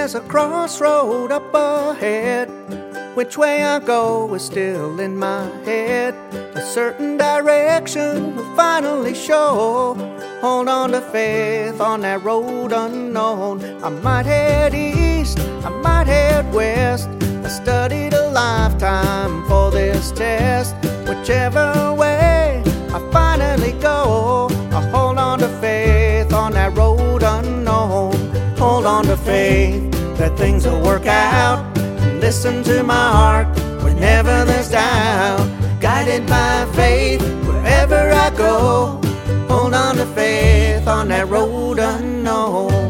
there's a crossroad up ahead. Which way I go is still in my head. A certain direction will finally show. Hold on to faith on that road unknown. I might head east, I might head west. I studied a lifetime for this test. Whichever way I finally go, I hold on to faith on that road unknown. Hold on to faith that things will work out. And listen to my heart whenever there's doubt. Guided by faith wherever I go. Hold on to faith on that road unknown.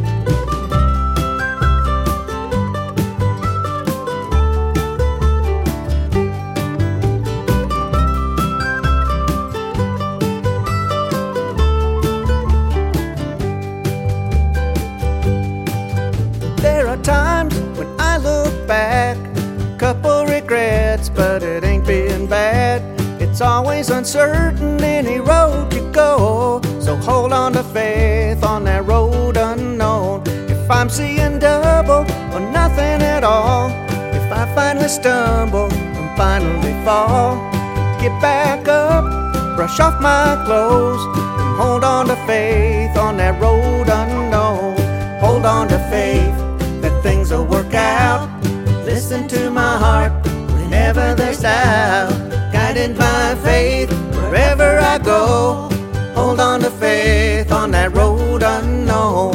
There are times when I look back, couple regrets, but it ain't been bad. It's always uncertain any road you go, so hold on to faith on that road unknown. If I'm seeing double or nothing at all, if I finally stumble and finally fall, get back up, brush off my clothes, and hold on to faith on that road unknown. Hold on to faith that things will work out. Listen to my heart whenever there's doubt. Guided by faith wherever I go. Hold on to faith on that road unknown.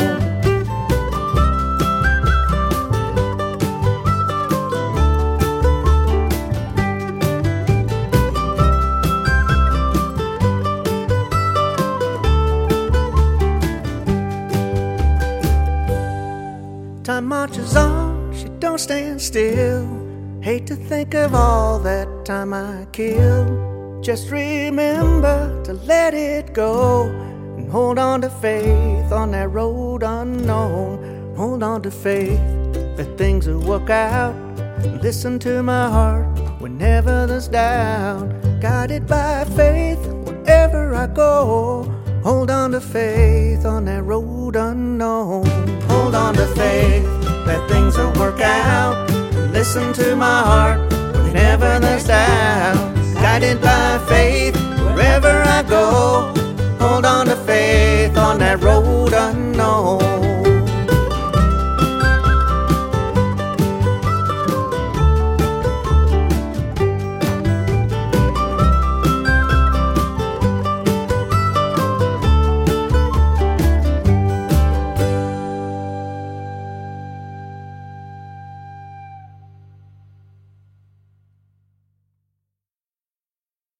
Time marches on, she don't stand still. Hate to think of all that time I killed. Just remember to let it go and hold on to faith on that road unknown. Hold on to faith that things will work out. Listen to my heart whenever there's doubt. Guided by faith wherever I go. Hold on to faith on that road unknown. Hold on to faith that things will work out. Listen to my heart whenever there's doubt. Guided by faith wherever I go. Hold on to faith on that road unknown.